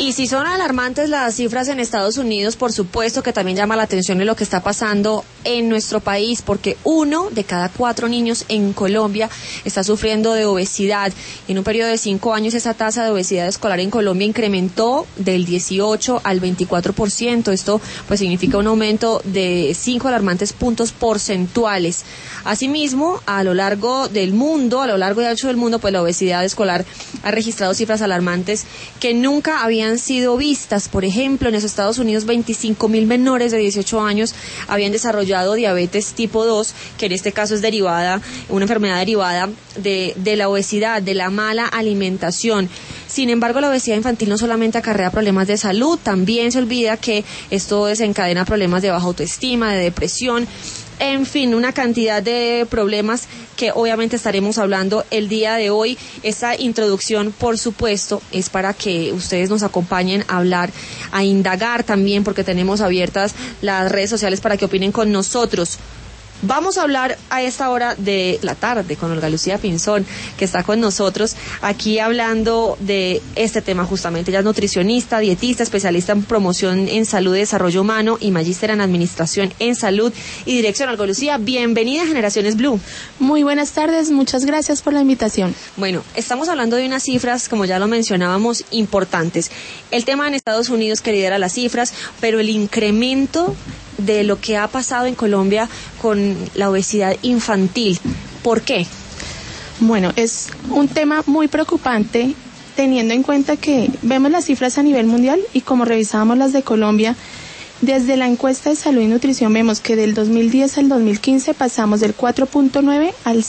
Y si son alarmantes las cifras en Estados Unidos, por supuesto que también llama la atención en lo que está pasando en nuestro país, porque 1 de cada 4 niños en Colombia está sufriendo de obesidad. En un periodo de 5 años esa tasa de obesidad escolar en Colombia incrementó del 18 al 24%. Esto pues significa un aumento de 5 alarmantes puntos porcentuales. Asimismo, a lo largo del mundo, a lo largo y ancho del mundo, pues la obesidad escolar ha registrado cifras alarmantes que nunca habían sido vistas. Por ejemplo, en los Estados Unidos 25.000 menores de 18 años habían desarrollado diabetes tipo 2, que en este caso es una enfermedad derivada de la obesidad, de la mala alimentación. Sin embargo, la obesidad infantil no solamente acarrea problemas de salud, también se olvida que esto desencadena problemas de baja autoestima, de depresión, en fin, una cantidad de problemas que obviamente estaremos hablando el día de hoy. Esta introducción, por supuesto, es para que ustedes nos acompañen a hablar, a indagar también, porque tenemos abiertas las redes sociales para que opinen con nosotros. Vamos a hablar a esta hora de la tarde con Olga Lucía Pinzón, que está con nosotros aquí hablando de este tema justamente. Ella es nutricionista, dietista, especialista en promoción en salud y desarrollo humano y magíster en administración en salud y dirección. Olga Lucía, bienvenida a Generaciones Blue. Muy buenas tardes, muchas gracias por la invitación. Bueno, estamos hablando de unas cifras, como ya lo mencionábamos, importantes. El tema en Estados Unidos que lidera las cifras, pero el incremento de lo que ha pasado en Colombia con la obesidad infantil. ¿Por qué? Bueno, es un tema muy preocupante teniendo en cuenta que vemos las cifras a nivel mundial y como revisábamos las de Colombia, desde la encuesta de salud y nutrición vemos que del 2010 al 2015 pasamos del 4.9 al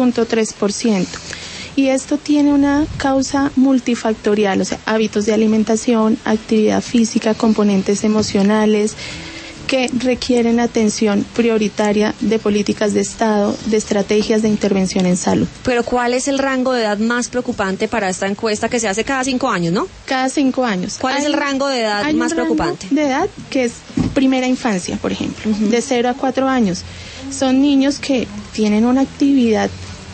6.3%. Y esto tiene una causa multifactorial, o sea, hábitos de alimentación, actividad física, componentes emocionales, que requieren atención prioritaria de políticas de Estado, de estrategias de intervención en salud. Pero ¿cuál es el rango de edad más preocupante para esta encuesta que se hace cada 5 años, no? Cada 5 años. ¿Cuál es el rango de edad más preocupante? De edad que es primera infancia, por ejemplo, de 0 a 4 años. Son niños que tienen una actividad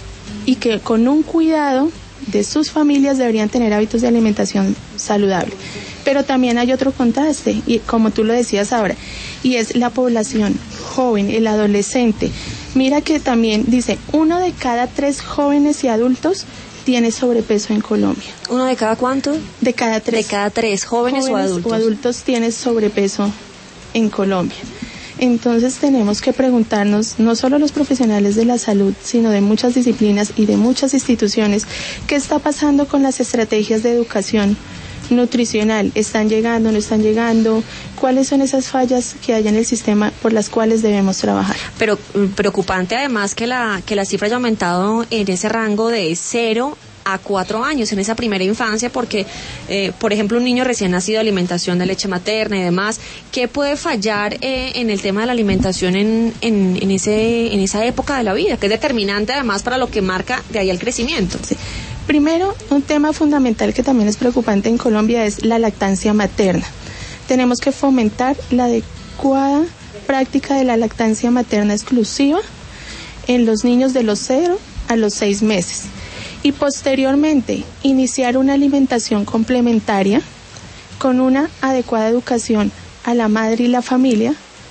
y que con un cuidado de sus familias deberían tener hábitos de alimentación saludable. Pero también hay otro contraste, y como tú lo decías ahora, y es la población joven, el adolescente. Mira que también dice, 1 de cada 3 jóvenes y adultos tiene sobrepeso en Colombia. ¿1 de cada cuánto? De cada 3. De cada 3, jóvenes o adultos. O adultos tiene sobrepeso en Colombia. Entonces tenemos que preguntarnos, no solo los profesionales de la salud, sino de muchas disciplinas y de muchas instituciones, ¿qué está pasando con las estrategias de educación nutricional? ¿Están llegando, no están llegando? ¿Cuáles son esas fallas que hay en el sistema por las cuales debemos trabajar? Pero preocupante además que la cifra haya aumentado en ese rango de 0 a 4 años, en esa primera infancia, porque, por ejemplo, un niño recién nacido, alimentación de leche materna y demás, ¿qué puede fallar en el tema de la alimentación en esa época de la vida, que es determinante además para lo que marca de ahí el crecimiento? Sí. Primero, un tema fundamental que también es preocupante en Colombia es la lactancia materna. Tenemos que fomentar la adecuada práctica de la lactancia materna exclusiva en los niños de los 0 a los 6 meses. Y posteriormente iniciar una alimentación complementaria con una adecuada educación a la madre y la familia,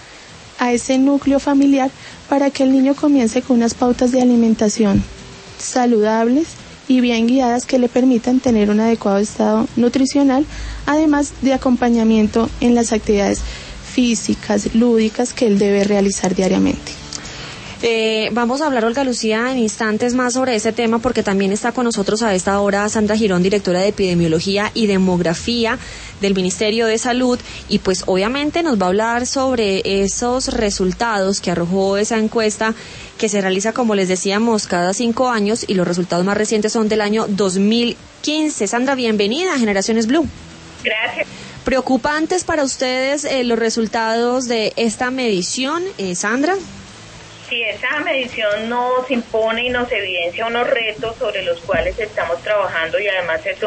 a ese núcleo familiar, para que el niño comience con unas pautas de alimentación saludables y bien guiadas que le permitan tener un adecuado estado nutricional, además de acompañamiento en las actividades físicas, lúdicas que él debe realizar diariamente. Vamos a hablar, Olga Lucía, en instantes más sobre ese tema, porque también está con nosotros a esta hora Sandra Girón, directora de Epidemiología y Demografía del Ministerio de Salud, y pues obviamente nos va a hablar sobre esos resultados que arrojó esa encuesta que se realiza, como les decíamos, cada 5 años, y los resultados más recientes son del año 2015. Sandra, bienvenida a Generaciones Blue. Gracias. ¿Preocupantes para ustedes los resultados de esta medición, Sandra? Sí, esa medición nos impone y nos evidencia unos retos sobre los cuales estamos trabajando, y además es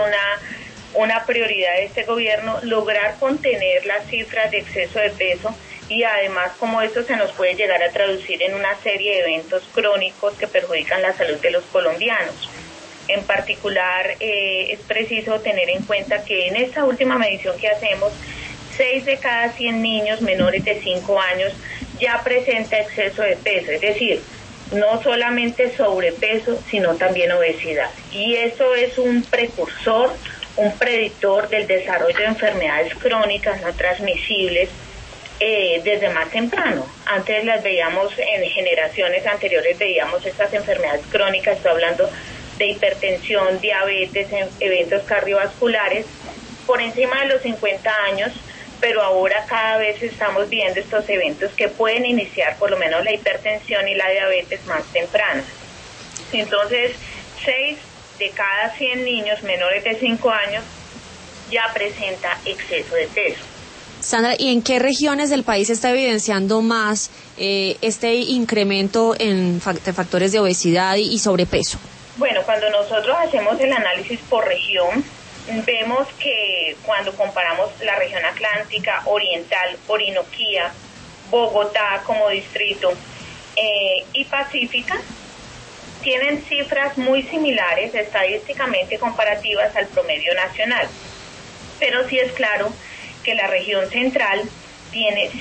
una prioridad de este gobierno lograr contener las cifras de exceso de peso, y además cómo esto se nos puede llegar a traducir en una serie de eventos crónicos que perjudican la salud de los colombianos. En particular, es preciso tener en cuenta que en esta última medición que hacemos, 6 de cada 100 niños menores de 5 años ya presenta exceso de peso, es decir, no solamente sobrepeso, sino también obesidad. Y eso es un precursor, un predictor del desarrollo de enfermedades crónicas no transmisibles desde más temprano. Antes las veíamos en generaciones anteriores, veíamos estas enfermedades crónicas, estoy hablando de hipertensión, diabetes, eventos cardiovasculares, por encima de los 50 años, pero ahora cada vez estamos viendo estos eventos que pueden iniciar por lo menos la hipertensión y la diabetes más temprano. Entonces, 6 de cada 100 niños menores de 5 años ya presenta exceso de peso. Sandra, ¿y en qué regiones del país se está evidenciando más este incremento en factores de obesidad y sobrepeso? Bueno, cuando nosotros hacemos el análisis por región, vemos que cuando comparamos la región atlántica, oriental, Orinoquía, Bogotá como distrito y Pacífica, tienen cifras muy similares estadísticamente comparativas al promedio nacional. Pero sí es claro que la región central tiene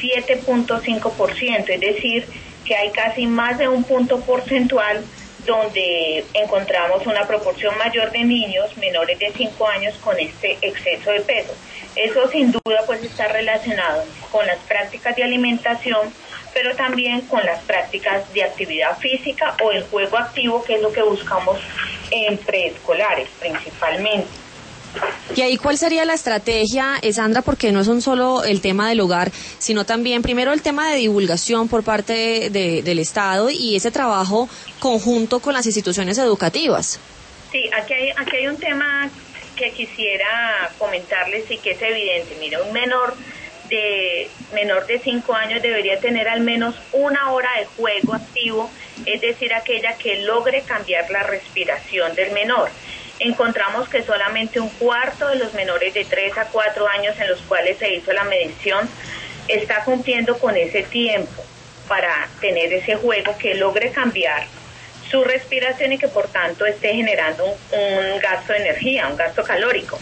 7.5%, es decir, que hay casi más de un punto porcentual donde encontramos una proporción mayor de niños menores de 5 años con este exceso de peso. Eso sin duda pues está relacionado con las prácticas de alimentación, pero también con las prácticas de actividad física o el juego activo, que es lo que buscamos en preescolares principalmente. Y ahí, ¿cuál sería la estrategia, Sandra? Porque no es un solo el tema del hogar, sino también, primero, el tema de divulgación por parte del Estado y ese trabajo conjunto con las instituciones educativas. Sí, aquí hay un tema que quisiera comentarles y que es evidente. Mira, un menor de 5 años debería tener al menos 1 hora de juego activo, es decir, aquella que logre cambiar la respiración del menor. Encontramos que solamente un cuarto de los menores de 3 a 4 años en los cuales se hizo la medición está cumpliendo con ese tiempo para tener ese juego que logre cambiar su respiración y que por tanto esté generando un gasto de energía, un gasto calórico.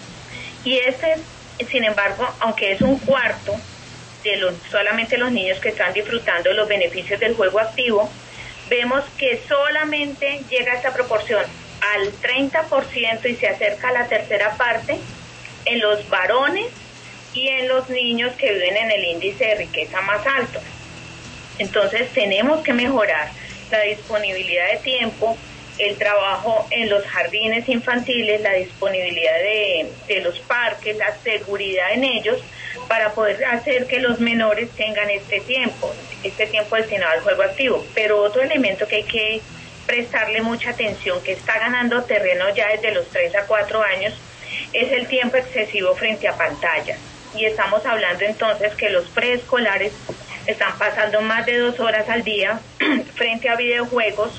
Y sin embargo, aunque es un cuarto de solamente los niños que están disfrutando de los beneficios del juego activo, vemos que solamente llega a esta proporción al 30% y se acerca a la tercera parte en los varones y en los niños que viven en el índice de riqueza más alto. Entonces tenemos que mejorar la disponibilidad de tiempo, el trabajo en los jardines infantiles, la disponibilidad de los parques, la seguridad en ellos, para poder hacer que los menores tengan este tiempo destinado al juego activo. Pero otro elemento que hay que prestarle mucha atención, que está ganando terreno ya desde los 3 a 4 años, es el tiempo excesivo frente a pantallas. Y estamos hablando entonces que los preescolares están pasando más de 2 horas al día frente a videojuegos,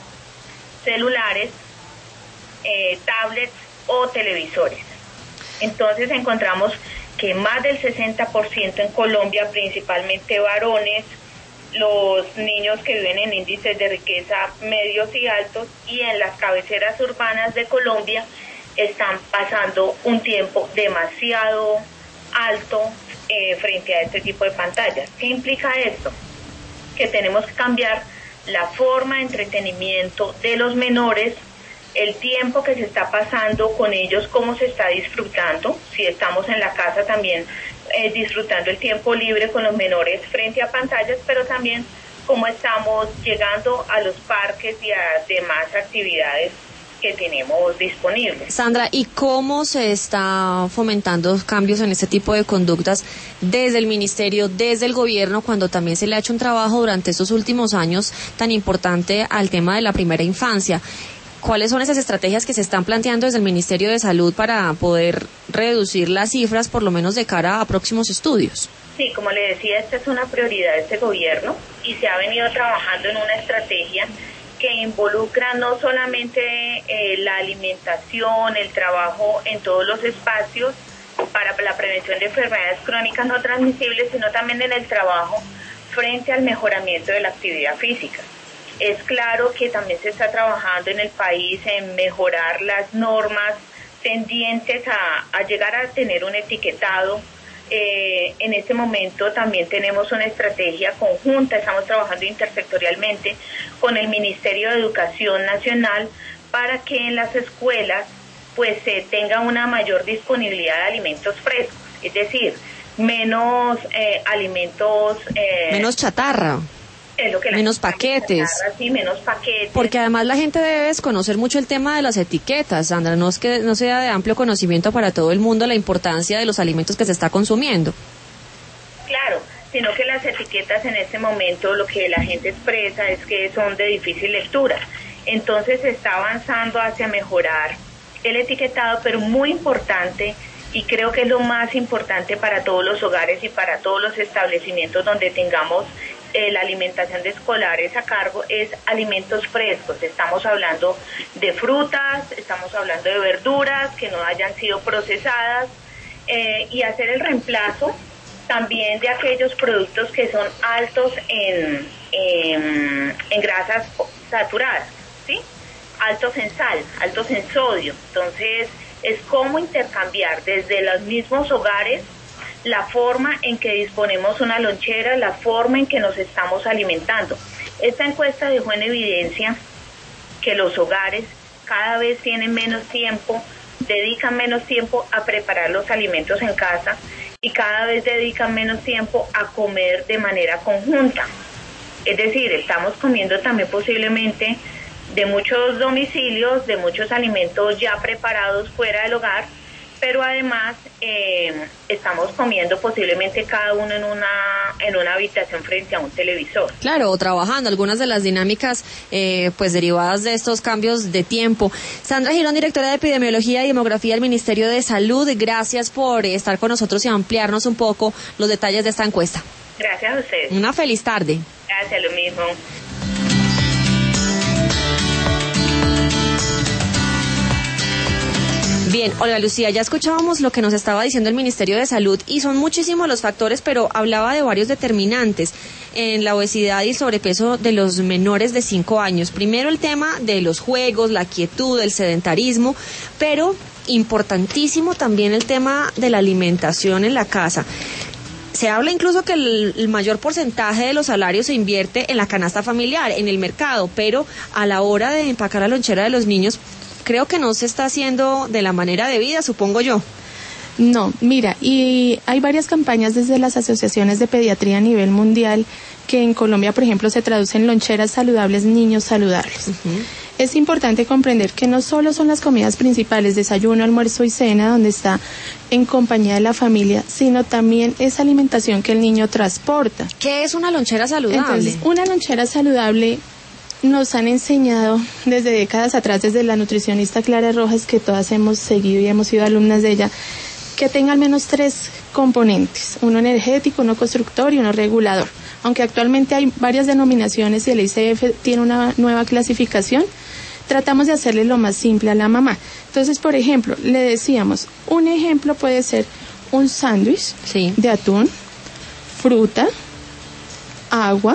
celulares, tablets o televisores. Entonces encontramos que más del 60% en Colombia, principalmente varones, los niños que viven en índices de riqueza medios y altos y en las cabeceras urbanas de Colombia están pasando un tiempo demasiado alto frente a este tipo de pantallas. ¿Qué implica esto? Que tenemos que cambiar la forma de entretenimiento de los menores, el tiempo que se está pasando con ellos, cómo se está disfrutando, si estamos en la casa también disfrutando el tiempo libre con los menores frente a pantallas, pero también cómo estamos llegando a los parques y a demás actividades que tenemos disponibles. Sandra, ¿y cómo se está fomentando cambios en este tipo de conductas desde el ministerio, desde el gobierno, cuando también se le ha hecho un trabajo durante estos últimos años tan importante al tema de la primera infancia? ¿Cuáles son esas estrategias que se están planteando desde el Ministerio de Salud para poder reducir las cifras, por lo menos de cara a próximos estudios? Sí, como le decía, esta es una prioridad de este gobierno y se ha venido trabajando en una estrategia que involucra no solamente la alimentación, el trabajo en todos los espacios para la prevención de enfermedades crónicas no transmisibles, sino también en el trabajo frente al mejoramiento de la actividad física. Es claro que también se está trabajando en el país en mejorar las normas tendientes a llegar a tener un etiquetado. En este momento también tenemos una estrategia conjunta, estamos trabajando intersectorialmente con el Ministerio de Educación Nacional para que en las escuelas pues se tenga una mayor disponibilidad de alimentos frescos, es decir, menos alimentos... menos chatarra. Menos paquetes. Sí, menos paquetes. Porque además la gente debe desconocer mucho el tema de las etiquetas, Sandra, no es que no sea de amplio conocimiento para todo el mundo la importancia de los alimentos que se está consumiendo. Claro, sino que las etiquetas en este momento lo que la gente expresa es que son de difícil lectura. Entonces se está avanzando hacia mejorar el etiquetado, pero muy importante, y creo que es lo más importante para todos los hogares y para todos los establecimientos donde tengamos la alimentación de escolares a cargo, es alimentos frescos. Estamos hablando de frutas, estamos hablando de verduras que no hayan sido procesadas, y hacer el reemplazo también de aquellos productos que son altos en grasas saturadas, ¿sí? Altos en sal, altos en sodio. Entonces es cómo intercambiar desde los mismos hogares la forma en que disponemos una lonchera, la forma en que nos estamos alimentando. Esta encuesta dejó en evidencia que los hogares cada vez tienen menos tiempo, dedican menos tiempo a preparar los alimentos en casa y cada vez dedican menos tiempo a comer de manera conjunta. Es decir, estamos comiendo también posiblemente de muchos domicilios, de muchos alimentos ya preparados fuera del hogar, pero además estamos comiendo posiblemente cada uno en una habitación frente a un televisor. Claro, o trabajando, algunas de las dinámicas pues derivadas de estos cambios de tiempo. Sandra Girón, directora de Epidemiología y Demografía del Ministerio de Salud, gracias por estar con nosotros y ampliarnos un poco los detalles de esta encuesta. Gracias a ustedes. Una feliz tarde. Gracias, lo mismo. Bien, Olga Lucía, ya escuchábamos lo que nos estaba diciendo el Ministerio de Salud y son muchísimos los factores, pero hablaba de varios determinantes en la obesidad y el sobrepeso de los menores de 5 años. Primero el tema de los juegos, la quietud, el sedentarismo, pero importantísimo también el tema de la alimentación en la casa. Se habla incluso que el mayor porcentaje de los salarios se invierte en la canasta familiar, en el mercado, pero a la hora de empacar la lonchera de los niños, creo que no se está haciendo de la manera debida, supongo yo. No, mira, y hay varias campañas desde las asociaciones de pediatría a nivel mundial que en Colombia, por ejemplo, se traducen loncheras saludables, niños saludables. Uh-huh. Es importante comprender que no solo son las comidas principales, desayuno, almuerzo y cena, donde está en compañía de la familia, sino también esa alimentación que el niño transporta. ¿Qué es una lonchera saludable? Entonces, una lonchera saludable nos han enseñado desde décadas atrás, desde la nutricionista Clara Rojas, que todas hemos seguido y hemos sido alumnas de ella, que tenga al menos 3 componentes, uno energético, uno constructor y uno regulador. Aunque actualmente hay varias denominaciones y el ICF tiene una nueva clasificación, tratamos de hacerle lo más simple a la mamá. Entonces, por ejemplo, le decíamos, un ejemplo puede ser un sándwich de atún, fruta, agua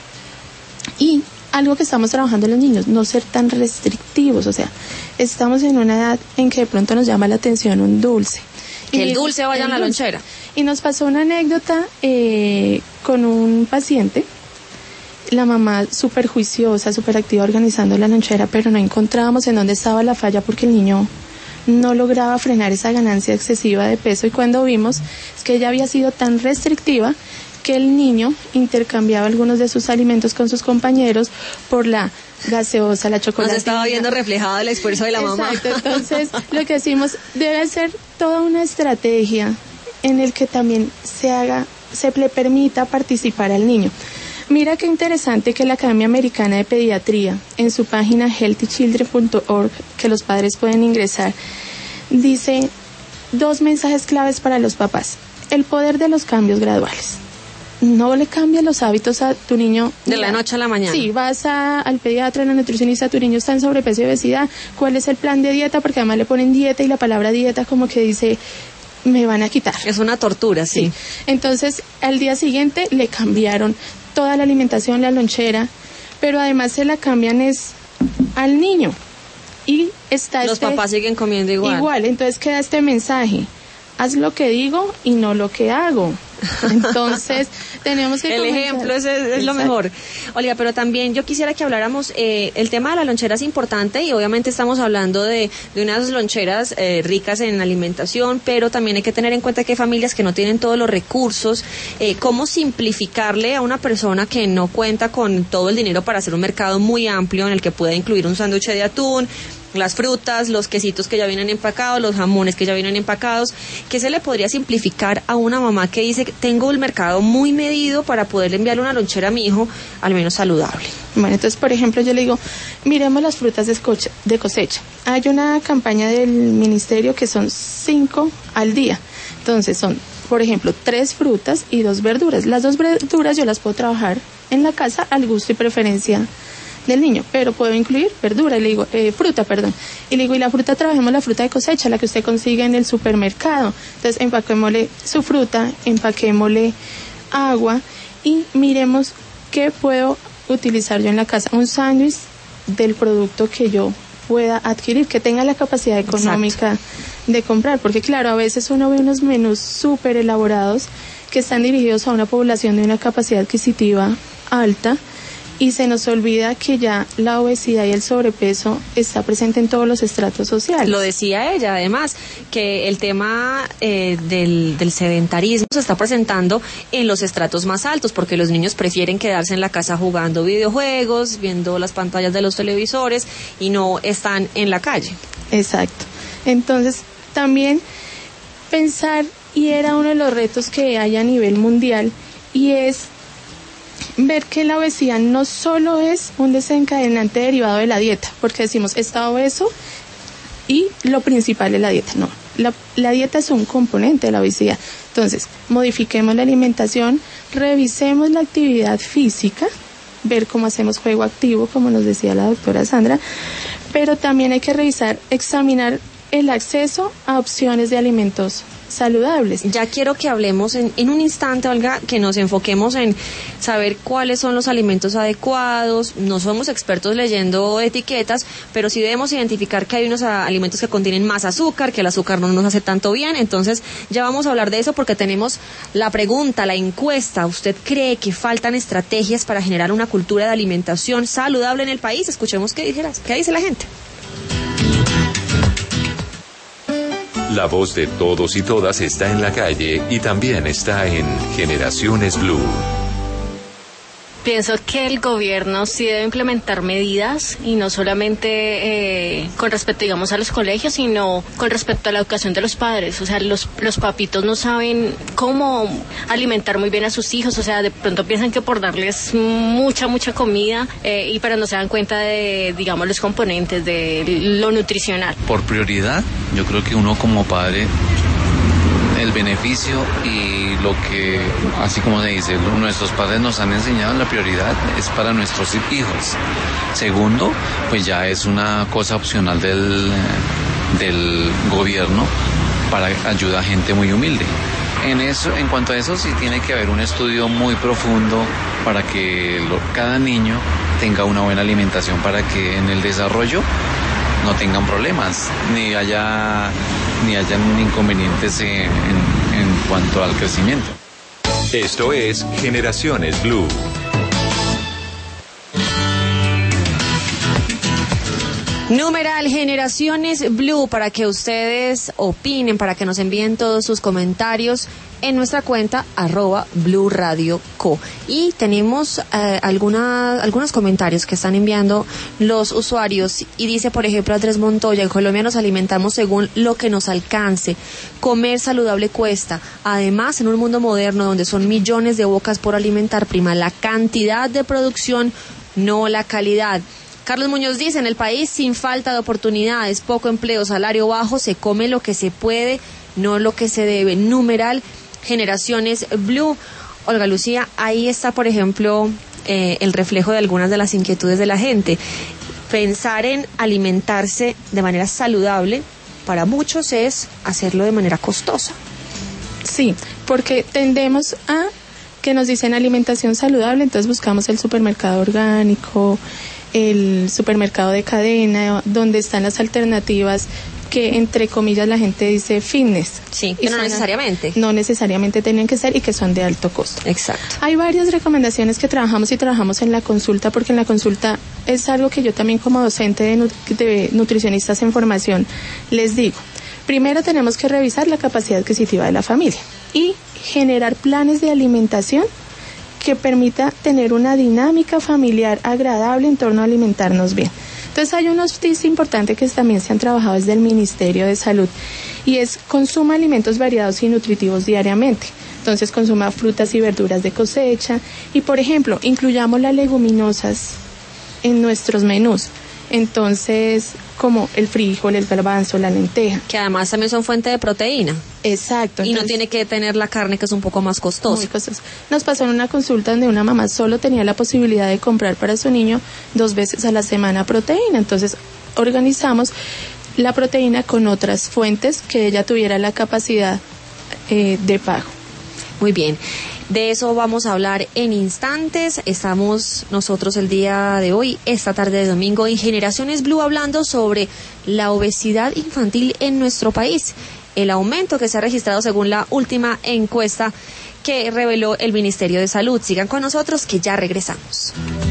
y algo que estamos trabajando en los niños, no ser tan restrictivos, o sea, estamos en una edad en que de pronto nos llama la atención un dulce. Que el dulce vaya en la lonchera. Y nos pasó una anécdota con un paciente, la mamá súper juiciosa, súper activa organizando la lonchera, pero no encontrábamos en dónde estaba la falla porque el niño no lograba frenar esa ganancia excesiva de peso y cuando vimos es que ella había sido tan restrictiva que el niño intercambiaba algunos de sus alimentos con sus compañeros por la gaseosa, la chocolatina. Nos estaba viendo reflejado el esfuerzo de la mamá. Exacto, entonces lo que decimos debe ser toda una estrategia en el que también se le permita participar al niño. Mira qué interesante que la Academia Americana de Pediatría, en su página healthychildren.org, que los padres pueden ingresar, dice 2 mensajes claves para los papás. El poder de los cambios graduales. No le cambias los hábitos a tu niño de la noche a la mañana. Sí, vas al pediatra, a la nutricionista, tu niño está en sobrepeso y obesidad, ¿cuál es el plan de dieta? Porque además le ponen dieta y la palabra dieta como que dice, me van a quitar. Es una tortura, sí. Entonces, al día siguiente le cambiaron toda la alimentación, la lonchera, pero además se la cambian es al niño. Y está los papás siguen comiendo igual. Entonces queda este mensaje: haz lo que digo y no lo que hago. Entonces tenemos que el ejemplo es lo mejor. Olga, pero también yo quisiera que habláramos, el tema de la lonchera es importante y obviamente estamos hablando de unas loncheras ricas en alimentación, pero también hay que tener en cuenta que hay familias que no tienen todos los recursos. ¿Cómo simplificarle a una persona que no cuenta con todo el dinero para hacer un mercado muy amplio en el que pueda incluir un sándwich de atún, las frutas, los quesitos que ya vienen empacados, los jamones que ya vienen empacados? ¿Qué se le podría simplificar a una mamá que dice: tengo el mercado muy medido para poderle enviarle una lonchera a mi hijo, al menos saludable? Bueno, entonces, por ejemplo, yo le digo: miremos las frutas de cosecha. Hay una campaña del ministerio que son 5 al día. Entonces son, por ejemplo, 3 frutas y 2 verduras. Las 2 verduras yo las puedo trabajar en la casa al gusto y preferencia del niño, pero puedo incluir verdura, y le digo, fruta, y le digo: y la fruta, trabajemos la fruta de cosecha, la que usted consigue en el supermercado. Entonces empaquémosle su fruta, empaquémosle agua y miremos qué puedo utilizar yo en la casa. Un sándwich del producto que yo pueda adquirir, que tenga la capacidad económica. Exacto. De comprar, porque claro, a veces uno ve unos menús súper elaborados que están dirigidos a una población de una capacidad adquisitiva alta, y se nos olvida que ya la obesidad y el sobrepeso está presente en todos los estratos sociales. Lo decía ella, además, que el tema del sedentarismo se está presentando en los estratos más altos, porque los niños prefieren quedarse en la casa jugando videojuegos, viendo las pantallas de los televisores, y no están en la calle. Exacto. Entonces, también pensar, y era uno de los retos que hay a nivel mundial, y es ver que la obesidad no solo es un desencadenante derivado de la dieta, porque decimos está obeso y lo principal es la dieta. No, la dieta es un componente de la obesidad. Entonces, modifiquemos la alimentación, revisemos la actividad física, ver cómo hacemos juego activo, como nos decía la doctora Sandra, pero también hay que revisar, examinar el acceso a opciones de alimentos saludables. Ya quiero que hablemos en un instante, Olga, que nos enfoquemos en saber cuáles son los alimentos adecuados. No somos expertos leyendo etiquetas, pero sí debemos identificar que hay unos alimentos que contienen más azúcar, que el azúcar no nos hace tanto bien. Entonces ya vamos a hablar de eso, porque tenemos la pregunta, la encuesta. ¿Usted cree que faltan estrategias para generar una cultura de alimentación saludable en el país? Escuchemos qué dice la gente. La voz de todos y todas está en la calle y también está en Generaciones Blue. Pienso que el gobierno sí debe implementar medidas, y no solamente con respecto, digamos, a los colegios, sino con respecto a la educación de los padres. O sea, los papitos no saben cómo alimentar muy bien a sus hijos. O sea, de pronto piensan que por darles mucha comida, pero no se dan cuenta de, digamos, los componentes de lo nutricional. Por prioridad, yo creo que uno como padre, el beneficio y lo que, así como se dice, nuestros padres nos han enseñado, la prioridad es para nuestros hijos. Segundo, pues ya es una cosa opcional del gobierno para ayudar a gente muy humilde. En cuanto a eso, sí tiene que haber un estudio muy profundo para que cada niño tenga una buena alimentación, para que en el desarrollo no tengan problemas, ni hayan inconvenientes en cuanto al crecimiento. Esto es Generaciones Blue. Numeral Generaciones Blue, para que ustedes opinen, para que nos envíen todos sus comentarios en nuestra cuenta @BlueRadioCo. Y tenemos algunos comentarios que están enviando los usuarios, y dice, por ejemplo, Andrés Montoya: en Colombia nos alimentamos según lo que nos alcance. Comer saludable cuesta. Además, en un mundo moderno donde son millones de bocas por alimentar, prima la cantidad de producción, no la calidad. Carlos Muñoz dice: en el país, sin falta de oportunidades, poco empleo, salario bajo, se come lo que se puede, no lo que se debe. Numeral Generaciones Blue. Olga Lucía, ahí está, por ejemplo, el reflejo de algunas de las inquietudes de la gente. Pensar en alimentarse de manera saludable, para muchos es hacerlo de manera costosa. Sí, porque tendemos a que nos dicen alimentación saludable, entonces buscamos el supermercado orgánico, el supermercado de cadena, donde están las alternativas que entre comillas la gente dice fitness. Sí, pero no necesariamente. No necesariamente tienen que ser y que son de alto costo. Exacto. Hay varias recomendaciones que trabajamos en la consulta, porque en la consulta es algo que yo también como docente de nutricionistas en formación les digo. Primero tenemos que revisar la capacidad adquisitiva de la familia y generar planes de alimentación que permita tener una dinámica familiar agradable en torno a alimentarnos bien. Entonces hay unos tips importantes que también se han trabajado desde el Ministerio de Salud y es consuma alimentos variados y nutritivos diariamente. Entonces consuma frutas y verduras de cosecha y, por ejemplo, incluyamos las leguminosas en nuestros menús. Entonces, como el frijol, el garbanzo, la lenteja. Que además también son fuente de proteína. Exacto. Y no tiene que tener la carne, que es un poco más costosa. Muy costosa. Nos pasó en una consulta donde una mamá solo tenía la posibilidad de comprar para su niño 2 veces a la semana proteína. Entonces, organizamos la proteína con otras fuentes que ella tuviera la capacidad de pago. Muy bien. De eso vamos a hablar en instantes. Estamos nosotros el día de hoy, esta tarde de domingo, en Generaciones Blue, hablando sobre la obesidad infantil en nuestro país, el aumento que se ha registrado según la última encuesta que reveló el Ministerio de Salud. Sigan con nosotros que ya regresamos.